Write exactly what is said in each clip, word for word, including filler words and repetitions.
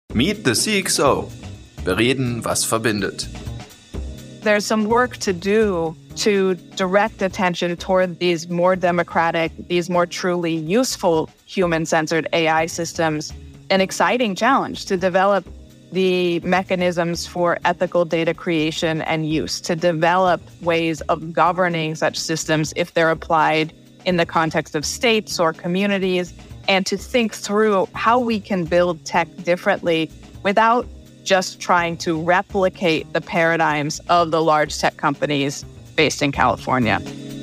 Meet the C X O. Bereden, was verbindet. There's some work to do to direct attention toward these more democratic, these more truly useful human-centered A I systems. An exciting challenge to develop the mechanisms for ethical data creation and use, to develop ways of governing such systems if they're applied in the context of states or communities, and to think through how we can build tech differently without just trying to replicate the paradigms of the large tech companies based in California.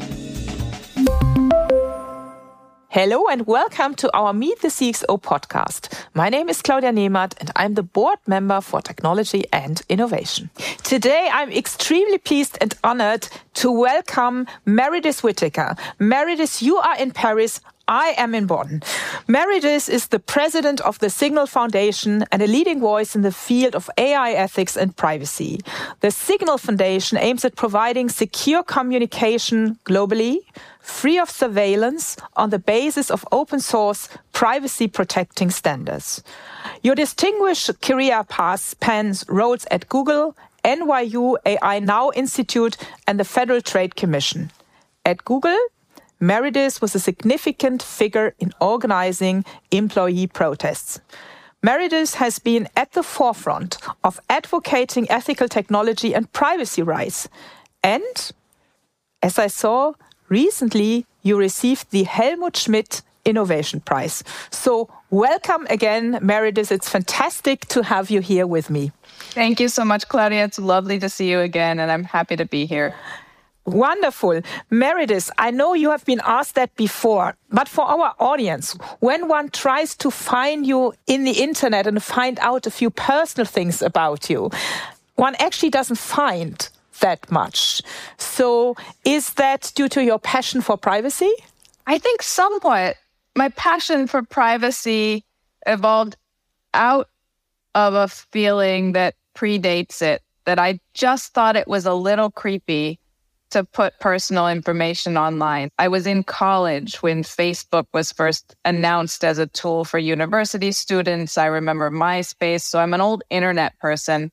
Hello and welcome to our Meet the C X O podcast. My name is Claudia Nehmert and I'm the board member for technology and innovation. Today I'm extremely pleased and honored to welcome Meredith Whittaker. Meredith, you are in Paris. I am in Bonn. Meredith is the president of the Signal Foundation and a leading voice in the field of A I ethics and privacy. The Signal Foundation aims at providing secure communication globally, free of surveillance, on the basis of open source privacy protecting standards. Your distinguished career path spans roles at Google, N Y U A I Now Institute, and the Federal Trade Commission. At Google, Meredith was a significant figure in organizing employee protests. Meredith has been at the forefront of advocating ethical technology and privacy rights. And, as I saw, recently you received the Helmut Schmidt Innovation Prize. So welcome again, Meredith. It's fantastic to have you here with me. Thank you so much, Claudia. It's lovely to see you again, and I'm happy to be here. Wonderful. Meredith, I know you have been asked that before, but for our audience, when one tries to find you in the internet and find out a few personal things about you, one actually doesn't find that much. So is that due to your passion for privacy? I think somewhat. My passion for privacy evolved out of a feeling that predates it, that I just thought it was a little creepy to put personal information online. I was in college when Facebook was first announced as a tool for university students. I remember MySpace, so I'm an old internet person.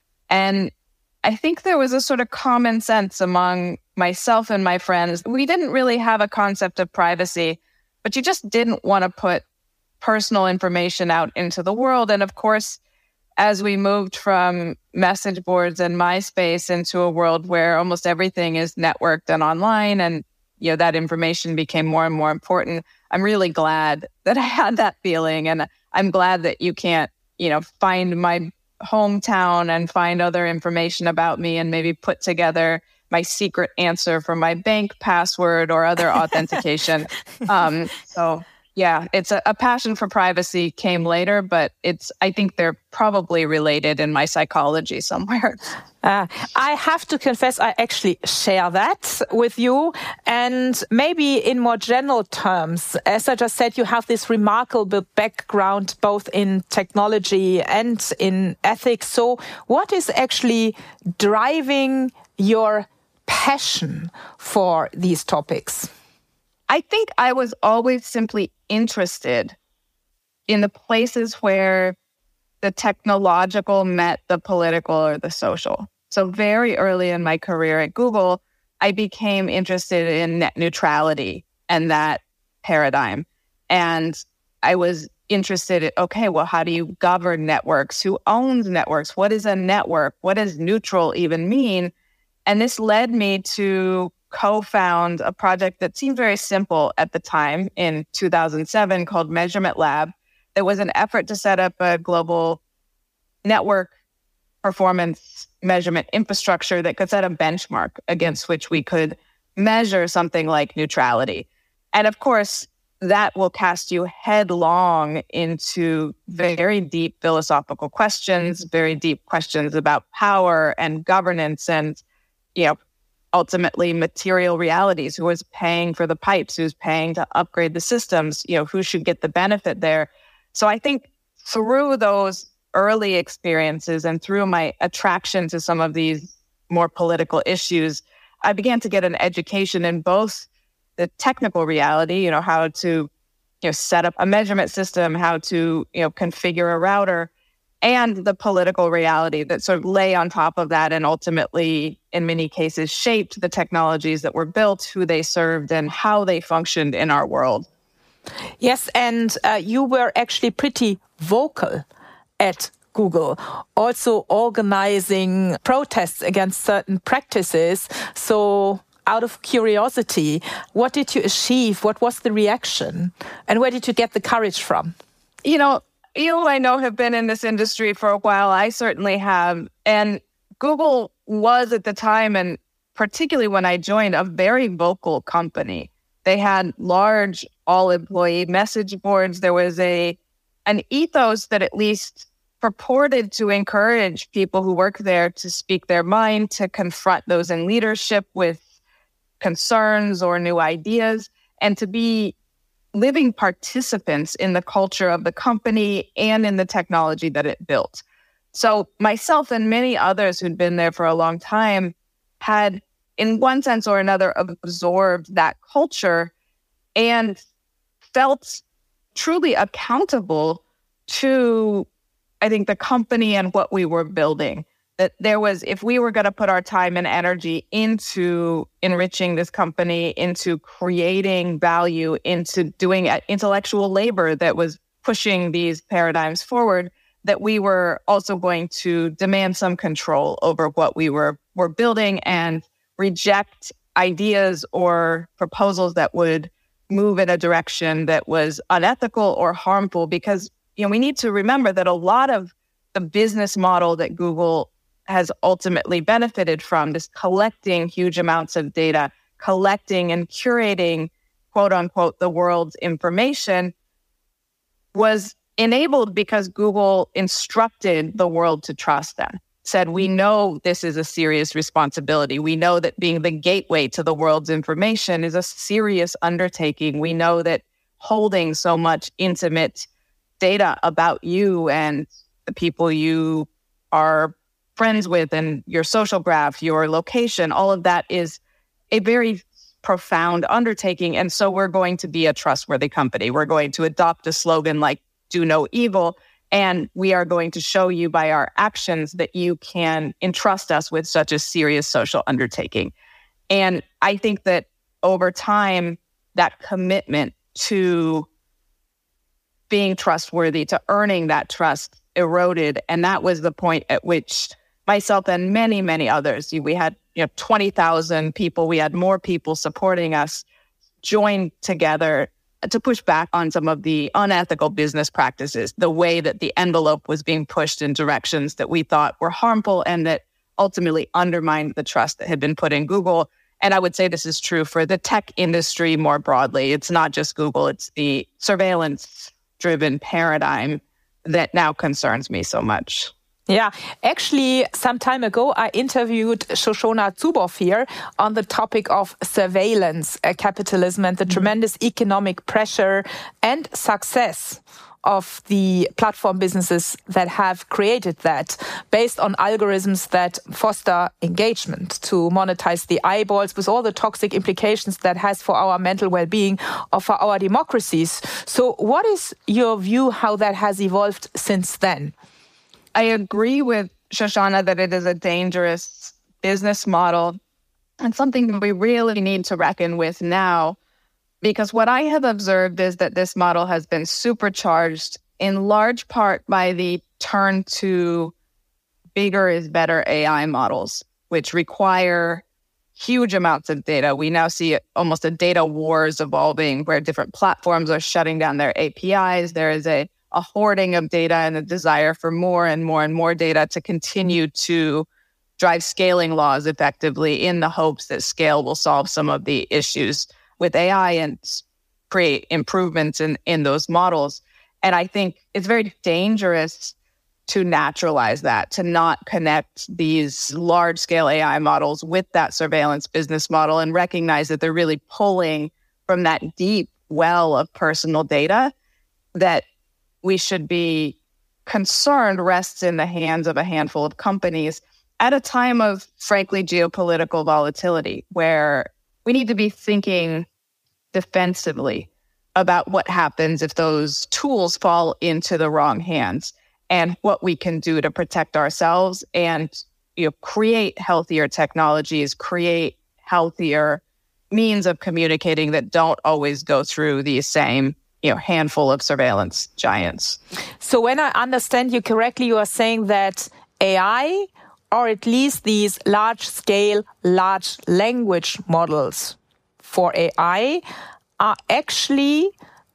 And I think there was a sort of common sense among myself and my friends. We didn't really have a concept of privacy, but you just didn't want to put personal information out into the world. And of course, as we moved from message boards and MySpace into a world where almost everything is networked and online, and you know that information became more and more important, I'm really glad that I had that feeling, and I'm glad that you can't, you know, find my hometown and find other information about me and maybe put together my secret answer for my bank password or other authentication. Um, so. Yeah, it's a, a passion for privacy came later, but it's I think they're probably related in my psychology somewhere. Uh, I have to confess, I actually share that with you. And maybe in more general terms, as I just said, you have this remarkable background both in technology and in ethics. So what is actually driving your passion for these topics? I think I was always simply interested in the places where the technological met the political or the social. So very early in my career at Google, I became interested in net neutrality and that paradigm. And I was interested in, okay, well, how do you govern networks? Who owns networks? What is a network? What does neutral even mean? And this led me to co-found a project that seemed very simple at the time in two thousand seven called Measurement Lab. There was an effort to set up a global network performance measurement infrastructure that could set a benchmark against which we could measure something like neutrality. And of course, that will cast you headlong into very deep philosophical questions, very deep questions about power and governance and, you know, ultimately material realities. Who is paying for the pipes? Who's paying to upgrade the systems? You know, who should get the benefit there? So I think through those early experiences and through my attraction to some of these more political issues, I began to get an education in both the technical reality, you know, how to, you know, set up a measurement system, how to, you know, configure a router, and the political reality that sort of lay on top of that and ultimately, in many cases, shaped the technologies that were built, who they served, and how they functioned in our world. Yes, and uh, you were actually pretty vocal at Google, also organizing protests against certain practices. So out of curiosity, what did you achieve? What was the reaction? And where did you get the courage from? You know, you, I know, have been in this industry for a while. I certainly have. And Google was at the time, and particularly when I joined, a very vocal company. They had large all-employee message boards. There was a an ethos that at least purported to encourage people who work there to speak their mind, to confront those in leadership with concerns or new ideas, and to be living participants in the culture of the company and in the technology that it built. So myself and many others who'd been there for a long time had, in one sense or another, absorbed that culture and felt truly accountable to, I think, the company and what we were building. That there was, if we were going to put our time and energy into enriching this company, into creating value, into doing intellectual labor that was pushing these paradigms forward, that we were also going to demand some control over what we were, were building and reject ideas or proposals that would move in a direction that was unethical or harmful. Because, you know, we need to remember that a lot of the business model that Google has ultimately benefited from, this collecting huge amounts of data, collecting and curating, quote unquote, the world's information, was enabled because Google instructed the world to trust them. Said, we know this is a serious responsibility. We know that being the gateway to the world's information is a serious undertaking. We know that holding so much intimate data about you and the people you are friends with and your social graph, your location, all of that is a very profound undertaking. And so we're going to be a trustworthy company. We're going to adopt a slogan like do no evil. And we are going to show you by our actions that you can entrust us with such a serious social undertaking. And I think that over time, that commitment to being trustworthy, to earning that trust, eroded. And that was the point at which myself and many, many others, we had you know twenty thousand people, we had more people supporting us, joined together to push back on some of the unethical business practices, the way that the envelope was being pushed in directions that we thought were harmful and that ultimately undermined the trust that had been put in Google. And I would say this is true for the tech industry more broadly. It's not just Google, it's the surveillance-driven paradigm that now concerns me so much. Yeah, actually, some time ago, I interviewed Shoshana Zuboff here on the topic of surveillance uh, capitalism and the mm-hmm. tremendous economic pressure and success of the platform businesses that have created that based on algorithms that foster engagement to monetize the eyeballs with all the toxic implications that has for our mental well-being or for our democracies. So what is your view how that has evolved since then? I agree with Shoshana that it is a dangerous business model and something that we really need to reckon with now, because what I have observed is that this model has been supercharged in large part by the turn to bigger is better A I models, which require huge amounts of data. We now see almost a data wars evolving where different platforms are shutting down their A P Is. There is a a hoarding of data and a desire for more and more and more data to continue to drive scaling laws effectively in the hopes that scale will solve some of the issues with A I and create improvements in, in those models. And I think it's very dangerous to naturalize that, to not connect these large-scale A I models with that surveillance business model and recognize that they're really pulling from that deep well of personal data that we should be concerned rests in the hands of a handful of companies at a time of, frankly, geopolitical volatility, where we need to be thinking defensively about what happens if those tools fall into the wrong hands. and what we can do to protect ourselves and, you know, create healthier technologies, create healthier means of communicating that don't always go through these same, you know, handful of surveillance giants. So when I understand you correctly, you are saying that A I, or at least these large-scale, large language models for A I, are actually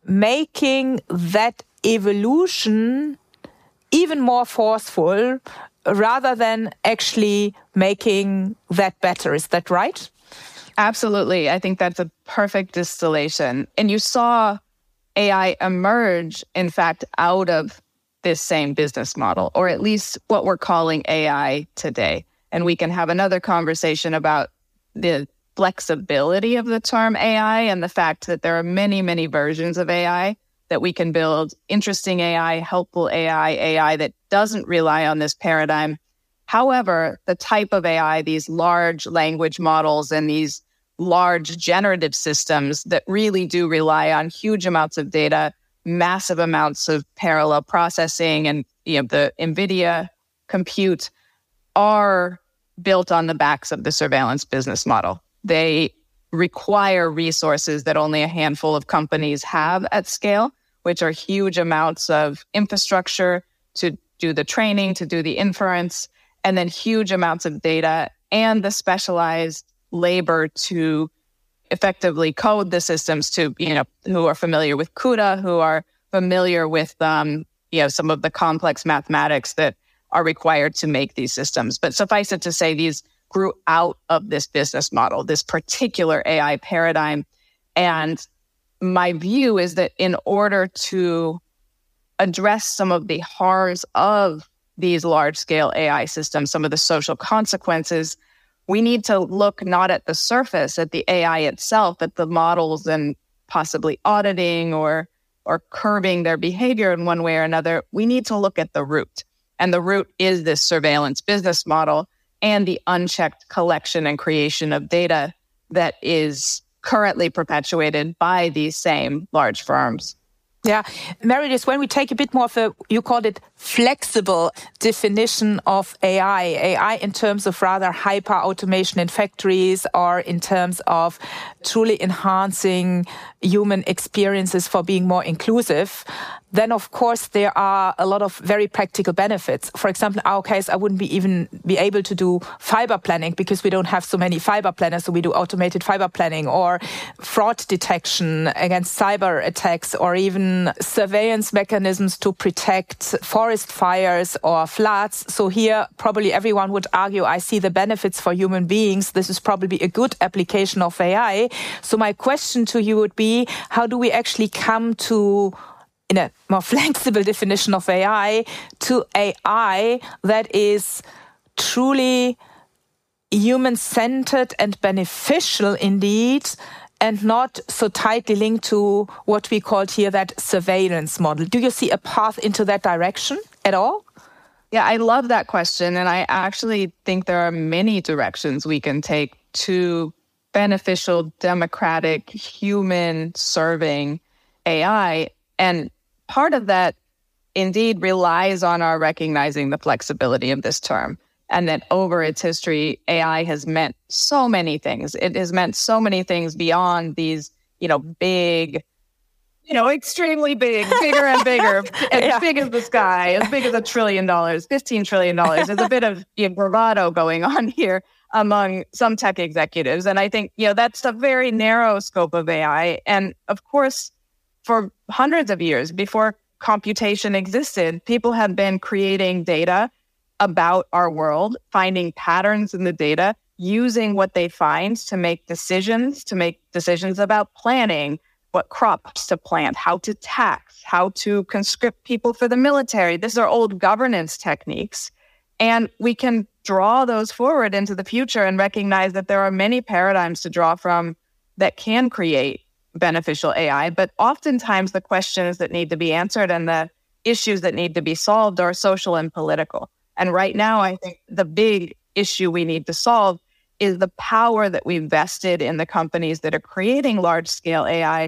making that evolution even more forceful rather than actually making that better. Is that right? Absolutely. I think that's a perfect distillation. And you saw A I emerge, in fact, out of this same business model, or at least what we're calling A I today. And we can have another conversation about the flexibility of the term A I and the fact that there are many, many versions of A I, that we can build interesting A I, helpful A I, A I that doesn't rely on this paradigm. However, the type of A I, these large language models and these large generative systems that really do rely on huge amounts of data, massive amounts of parallel processing, and, you know, the NVIDIA compute are built on the backs of the surveillance business model. They require resources that only a handful of companies have at scale, which are huge amounts of infrastructure to do the training, to do the inference, and then huge amounts of data and the specialized labor to effectively code the systems, to, you know, who are familiar with CUDA, who are familiar with, um, you know, some of the complex mathematics that are required to make these systems. But suffice it to say, these grew out of this business model, this particular A I paradigm. And my view is that in order to address some of the harms of these large-scale A I systems, some of the social consequences, we need to look not at the surface, at the A I itself, at the models, and possibly auditing or or curbing their behavior in one way or another. We need to look at the root. And the root is this surveillance business model and the unchecked collection and creation of data that is currently perpetuated by these same large firms. Yeah. Meredith, when we take a bit more of a, you called it flexible definition of A I, A I in terms of rather hyper automation in factories, or in terms of truly enhancing human experiences for being more inclusive, then of course there are a lot of very practical benefits. For example, in our case, I wouldn't be even be able to do fiber planning because we don't have so many fiber planners, so we do automated fiber planning, or fraud detection against cyber attacks, or even surveillance mechanisms to protect forest fires or floods. So here, probably everyone would argue, I see the benefits for human beings. This is probably a good application of A I. So my question to you would be, how do we actually come to, in a more flexible definition of A I, to A I that is truly human-centered and beneficial indeed, and not so tightly linked to what we called here that surveillance model? Do you see a path into that direction at all? Yeah, I love that question. And I actually think there are many directions we can take to beneficial, democratic, human-serving A I. And part of that indeed relies on our recognizing the flexibility of this term, and that over its history, A I has meant so many things. It has meant so many things beyond these, you know, big, you know, extremely big, bigger and bigger, as yeah. big as the sky, as big as a trillion dollars, fifteen trillion dollars. There's a bit of, you know, bravado going on here among some tech executives. And I think, you know, that's a very narrow scope of A I. And of course, for hundreds of years before computation existed, people have been creating data about our world, finding patterns in the data, using what they find to make decisions, to make decisions about planning, what crops to plant, how to tax, how to conscript people for the military. These are old governance techniques. And we can draw those forward into the future and recognize that there are many paradigms to draw from that can create beneficial A I. But oftentimes the questions that need to be answered and the issues that need to be solved are social and political. And right now, I think the big issue we need to solve is the power that we've vested in the companies that are creating large-scale A I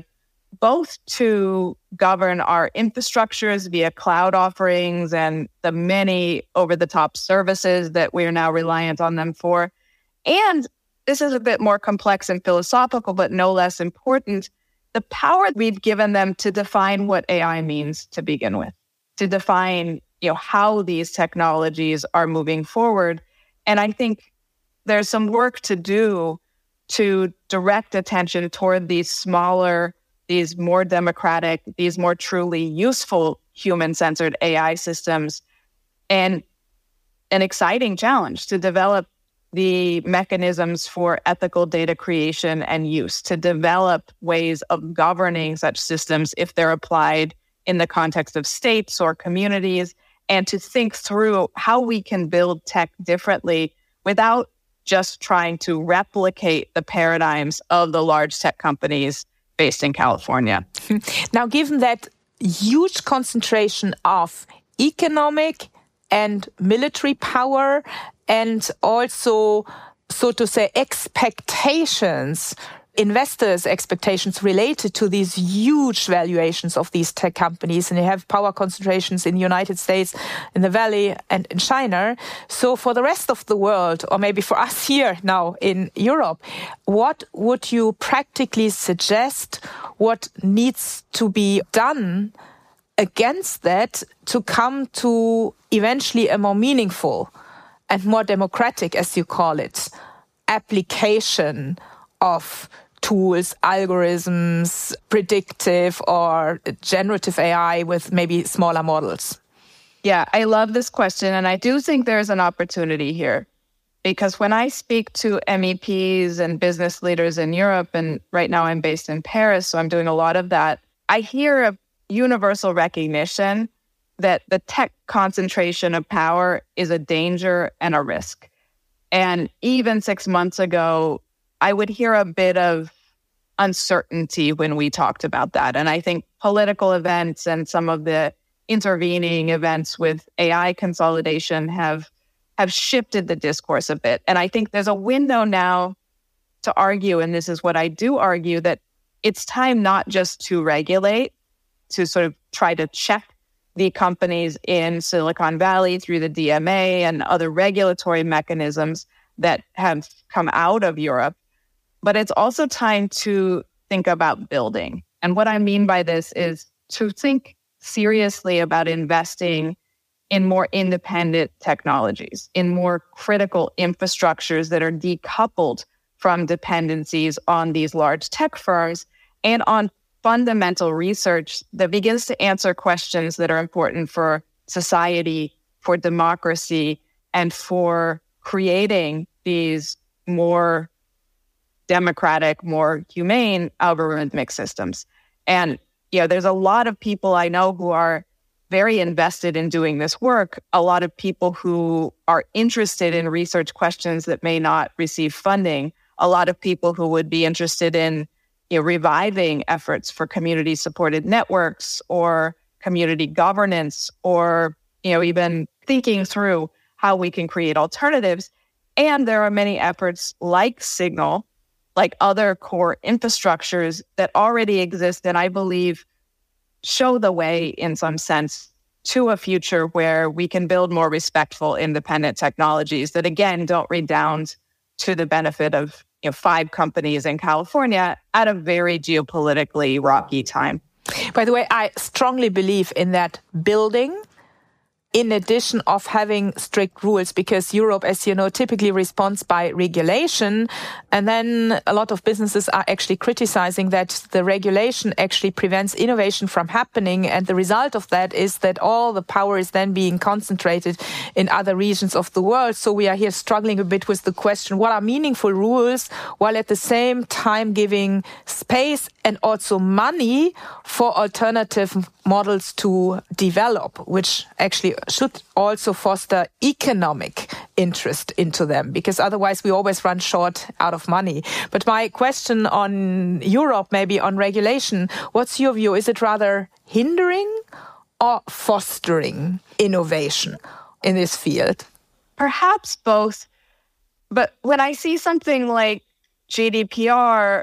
both to govern our infrastructures via cloud offerings and the many over-the-top services that we are now reliant on them for. And this is a bit more complex and philosophical, but no less important, the power we've given them to define what A I means to begin with, to define, you know, how these technologies are moving forward. And I think there's some work to do to direct attention toward these smaller, these more democratic, these more truly useful human-centered A I systems, and an exciting challenge to develop the mechanisms for ethical data creation and use, to develop ways of governing such systems if they're applied in the context of states or communities, and to think through how we can build tech differently without just trying to replicate the paradigms of the large tech companies based in California. Now, given that huge concentration of economic and military power, and also, so to say, expectations, investors' expectations related to these huge valuations of these tech companies, and you have power concentrations in the United States, in the Valley, and in China. So for the rest of the world, or maybe for us here now in Europe, what would you practically suggest? What needs to be done against that to come to eventually a more meaningful and more democratic, as you call it, application of tools, algorithms, predictive or generative A I with maybe smaller models? Yeah, I love this question. And I do think there's an opportunity here. Because when I speak to M E Ps and business leaders in Europe, and right now I'm based in Paris, so I'm doing a lot of that, I hear a universal recognition that the tech concentration of power is a danger and a risk. And even six months ago, I would hear a bit of uncertainty when we talked about that. And I think political events and some of the intervening events with A I consolidation have, have shifted the discourse a bit. And I think there's a window now to argue, and this is what I do argue, that it's time not just to regulate, to sort of try to check the companies in Silicon Valley through the D M A and other regulatory mechanisms that have come out of Europe. But it's also time to think about building. And what I mean by this is to think seriously about investing in more independent technologies, in more critical infrastructures that are decoupled from dependencies on these large tech firms, and on fundamental research that begins to answer questions that are important for society, for democracy, and for creating these more democratic, more humane algorithmic systems. And, you know, there's a lot of people I know who are very invested in doing this work, a lot of people who are interested in research questions that may not receive funding, a lot of people who would be interested in, you know, reviving efforts for community-supported networks or community governance, or, you know, even thinking through how we can create alternatives. And there are many efforts like Signal, like other core infrastructures that already exist, and I believe show the way in some sense to a future where we can build more respectful, independent technologies that, again, don't redound to the benefit of, you know, five companies in California at a very geopolitically rocky time. By the way, I strongly believe in that building in addition of having strict rules, because Europe, as you know, typically responds by regulation. And then a lot of businesses are actually criticizing that the regulation actually prevents innovation from happening. And the result of that is that all the power is then being concentrated in other regions of the world. So we are here struggling a bit with the question, what are meaningful rules, while at the same time giving space and also money for alternative models to develop, which actually should also foster economic interest into them, because otherwise we always run short out of money. But my question on Europe, maybe on regulation, what's your view? Is it rather hindering or fostering innovation in this field? Perhaps both. But when I see something like G D P R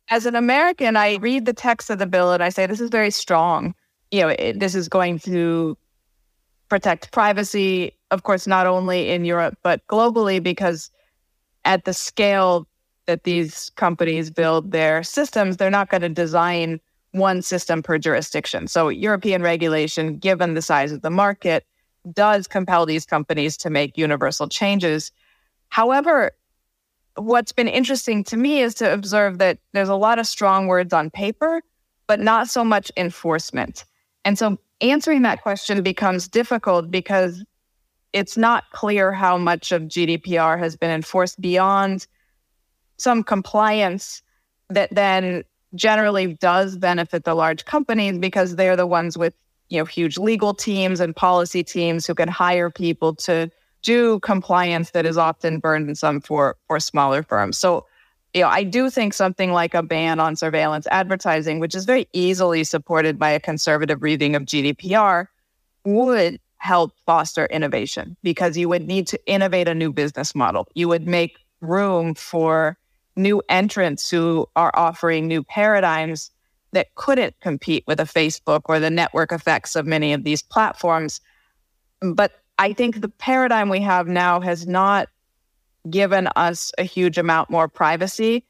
as an American, I read the text of the bill and I say, this is very strong. You know, it, this is going to protect privacy, of course, not only in Europe, but globally, because at the scale that these companies build their systems, they're not going to design one system per jurisdiction. So European regulation, given the size of the market, does compel these companies to make universal changes. However, what's been interesting to me is to observe that there's a lot of strong words on paper, but not so much enforcement. And so answering that question becomes difficult because it's not clear how much of G D P R has been enforced beyond some compliance that then generally does benefit the large companies because they're the ones with, you know, huge legal teams and policy teams who can hire people to do compliance that is often burdensome for, for smaller firms. So, you know, I do think something like a ban on surveillance advertising, which is very easily supported by a conservative reading of G D P R, would help foster innovation because you would need to innovate a new business model. You would make room for new entrants who are offering new paradigms that couldn't compete with a Facebook or the network effects of many of these platforms. But I think the paradigm we have now has not given us a huge amount more privacy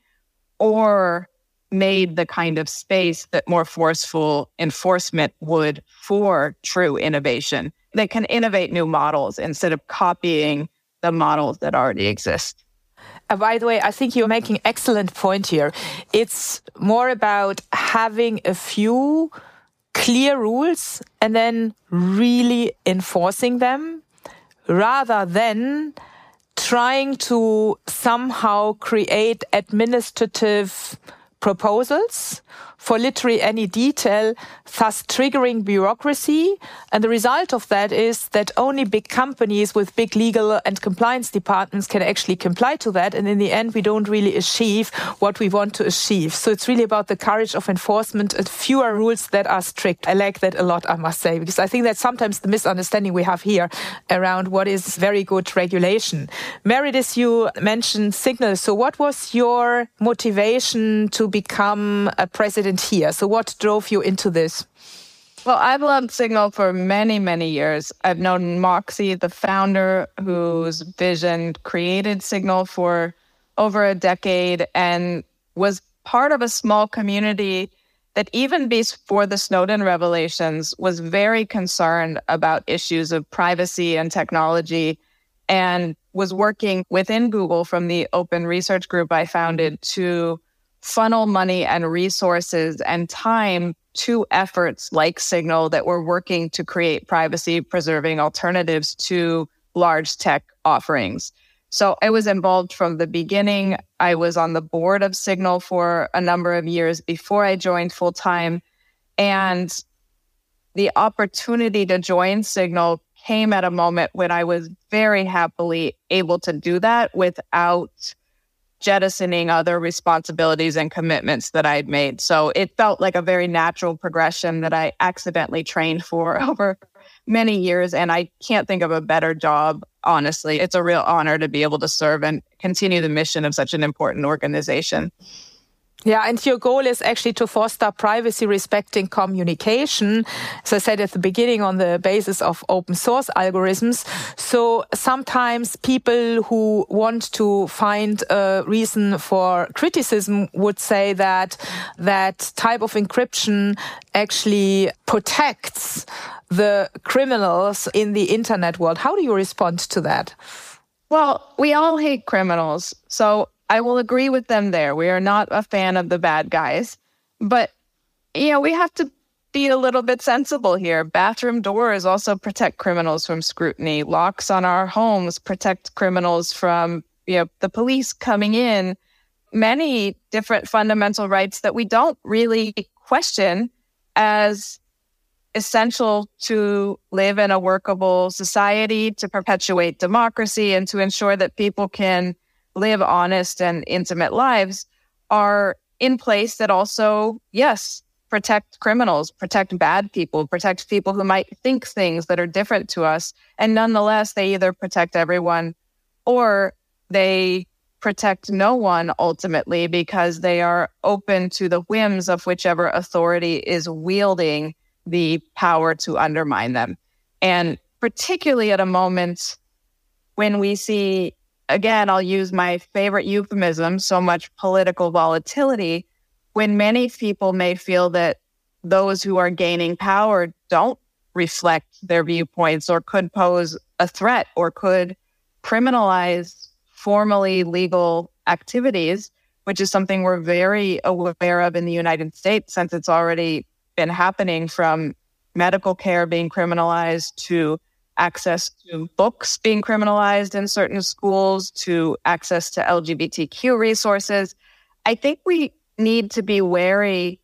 or made the kind of space that more forceful enforcement would for true innovation. They can innovate new models instead of copying the models that already exist. Uh, by the way, I think you're making an excellent point here. It's more about having a few clear rules and then really enforcing them rather than trying to somehow create administrative proposals for literally any detail, thus triggering bureaucracy. And the result of that is that only big companies with big legal and compliance departments can actually comply to that. And in the end, we don't really achieve what we want to achieve. So it's really about the courage of enforcement and fewer rules that are strict. I like that a lot, I must say, because I think that's sometimes the misunderstanding we have here around what is very good regulation. Meredith, you mentioned Signal. So what was your motivation to become a president here? So what drove you into this? Well, I've loved Signal for many, many years. I've known Moxie, the founder, whose vision created Signal for over a decade and was part of a small community that even before the Snowden revelations was very concerned about issues of privacy and technology and was working within Google from the open research group I founded to funnel money and resources and time to efforts like Signal that were working to create privacy-preserving alternatives to large tech offerings. So I was involved from the beginning. I was on the board of Signal for a number of years before I joined full-time. And the opportunity to join Signal came at a moment when I was very happily able to do that without jettisoning other responsibilities and commitments that I'd made. So it felt like a very natural progression that I accidentally trained for over many years. And I can't think of a better job, honestly. It's a real honor to be able to serve and continue the mission of such an important organization. Yeah, and your goal is actually to foster privacy-respecting communication, as I said at the beginning, on the basis of open source algorithms. So sometimes people who want to find a reason for criticism would say that that type of encryption actually protects the criminals in the internet world. How do you respond to that? Well, we all hate criminals, so I will agree with them there. We are not a fan of the bad guys. But, you know, we have to be a little bit sensible here. Bathroom doors also protect criminals from scrutiny. Locks on our homes protect criminals from, you know, the police coming in. Many different fundamental rights that we don't really question as essential to live in a workable society, to perpetuate democracy, and to ensure that people can live honest and intimate lives are in place that also, yes, protect criminals, protect bad people, protect people who might think things that are different to us. And nonetheless, they either protect everyone or they protect no one ultimately, because they are open to the whims of whichever authority is wielding the power to undermine them. And particularly at a moment when we see, again, I'll use my favorite euphemism, so much political volatility, when many people may feel that those who are gaining power don't reflect their viewpoints or could pose a threat or could criminalize formally legal activities, which is something we're very aware of in the United States, since it's already been happening, from medical care being criminalized to access to books being criminalized in certain schools to access to L G B T Q resources. I think we need to be wary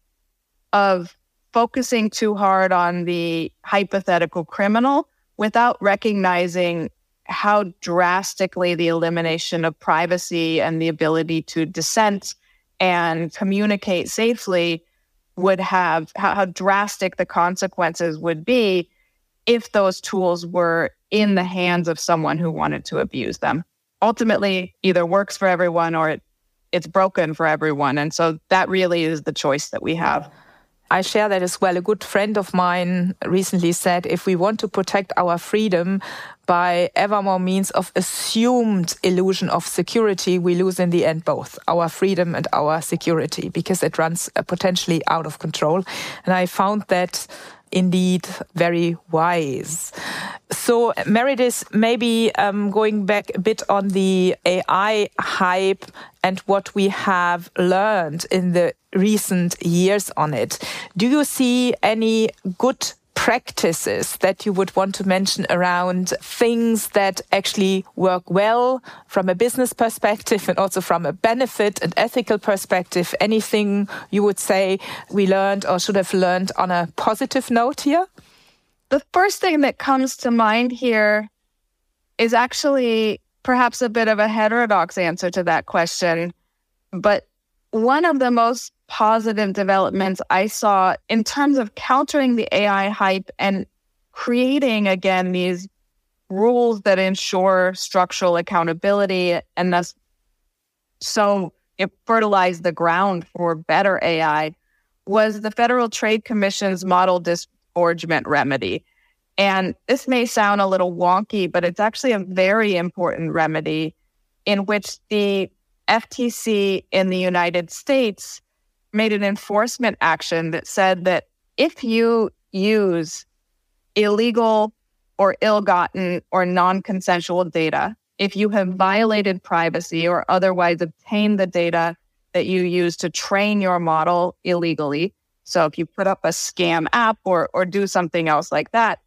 of focusing too hard on the hypothetical criminal without recognizing how drastically the elimination of privacy and the ability to dissent and communicate safely would have, how, how drastic the consequences would be if those tools were in the hands of someone who wanted to abuse them. Ultimately, either works for everyone or it, it's broken for everyone. And so that really is the choice that we have. I share that as well. A good friend of mine recently said, if we want to protect our freedom by ever more means of assumed illusion of security, we lose in the end both our freedom and our security, because it runs potentially out of control. And I found that indeed very wise. So, Meredith, maybe um, going back a bit on the A I hype and what we have learned in the recent years on it. Do you see any good practices that you would want to mention around things that actually work well from a business perspective and also from a benefit and ethical perspective? Anything you would say we learned or should have learned on a positive note here? The first thing that comes to mind here is actually perhaps a bit of a heterodox answer to that question. But one of the most positive developments I saw in terms of countering the A I hype and creating, again, these rules that ensure structural accountability and thus so it fertilized the ground for better A I was the Federal Trade Commission's model disgorgement remedy. And this may sound a little wonky, but it's actually a very important remedy in which the F T C in the United States made an enforcement action that said that if you use illegal or ill-gotten or non-consensual data, if you have violated privacy or otherwise obtained the data that you use to train your model illegally, so if you put up a scam app or, or do something else like that,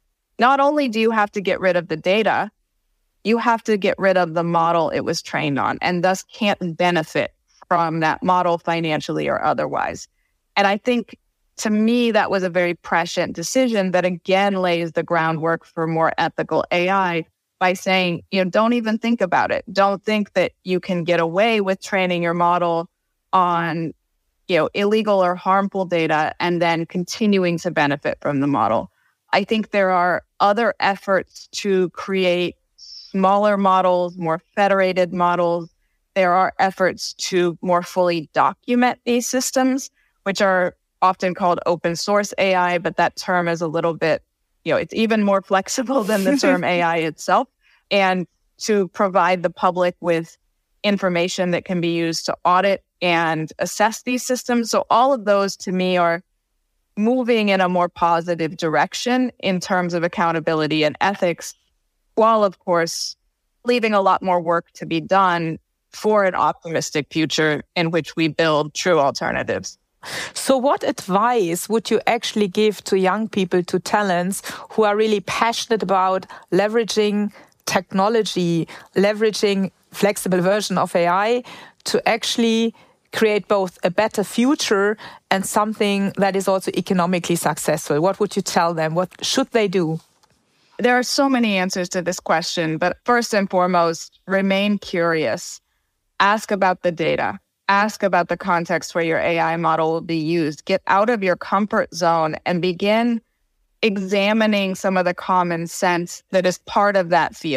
not only do you have to get rid of the data, you have to get rid of the model it was trained on and thus can't benefit from that model financially or otherwise. And I think, to me, that was a very prescient decision that again lays the groundwork for more ethical A I by saying, you know, don't even think about it. Don't think that you can get away with training your model on, you know, illegal or harmful data and then continuing to benefit from the model. I think there are other efforts to create smaller models, more federated models. There are efforts to more fully document these systems, which are often called open source A I, but that term is a little bit, you know, it's even more flexible than the term A I itself. And to provide the public with information that can be used to audit and assess these systems. So all of those, to me, are moving in a more positive direction in terms of accountability and ethics, while, of course, leaving a lot more work to be done for an optimistic future in which we build true alternatives. So what advice would you actually give to young people, to talents who are really passionate about leveraging technology, leveraging flexible version of A I to actually create both a better future and something that is also economically successful? What would you tell them? What should they do? There are so many answers to this question, but first and foremost, remain curious. Ask about the data. Ask about the context where your A I model will be used. Get out of your comfort zone and begin examining some of the common sense that is part of that field.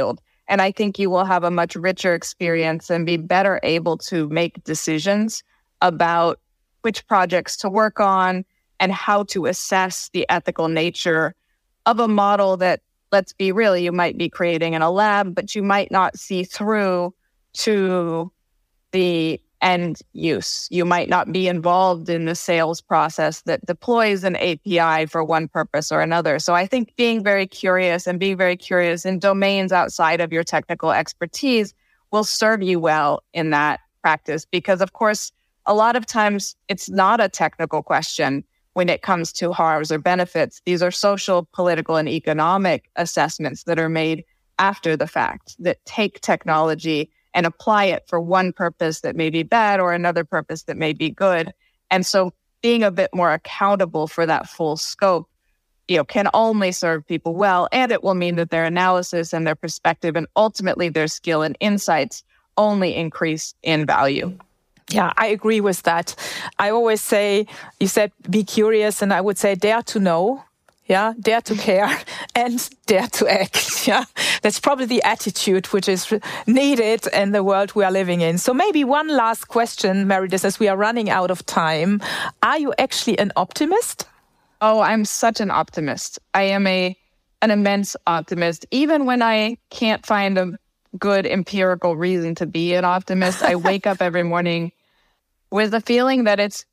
And I think you will have a much richer experience and be better able to make decisions about which projects to work on and how to assess the ethical nature of a model that, let's be real, you might be creating in a lab, but you might not see through to the end use. You might not be involved in the sales process that deploys an A P I for one purpose or another. So I think being very curious and being very curious in domains outside of your technical expertise will serve you well in that practice. Because, of course, a lot of times it's not a technical question when it comes to harms or benefits. These are social, political, and economic assessments that are made after the fact that take technology and apply it for one purpose that may be bad or another purpose that may be good. And so being a bit more accountable for that full scope, you know, can only serve people well. And it will mean that their analysis and their perspective and ultimately their skill and insights only increase in value. Yeah, I agree with that. I always say, you said, be curious, and I would say, dare to know. Yeah, dare to care and dare to act. Yeah, that's probably the attitude which is needed in the world we are living in. So maybe one last question, Meredith, as we are running out of time. Are you actually an optimist? Oh, I'm such an optimist. I am a an immense optimist. Even when I can't find a good empirical reason to be an optimist, I wake up every morning with the feeling that it's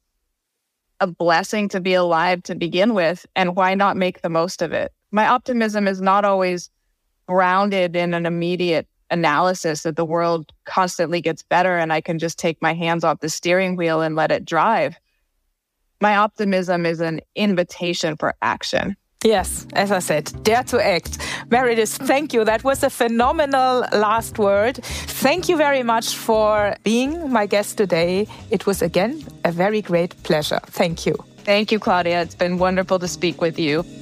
a blessing to be alive to begin with, and why not make the most of it? My optimism is not always grounded in an immediate analysis that the world constantly gets better and I can just take my hands off the steering wheel and let it drive. My optimism is an invitation for action. Yes, as I said, dare to act. Meredith, thank you. That was a phenomenal last word. Thank you very much for being my guest today. It was, again, a very great pleasure. Thank you. Thank you, Claudia. It's been wonderful to speak with you.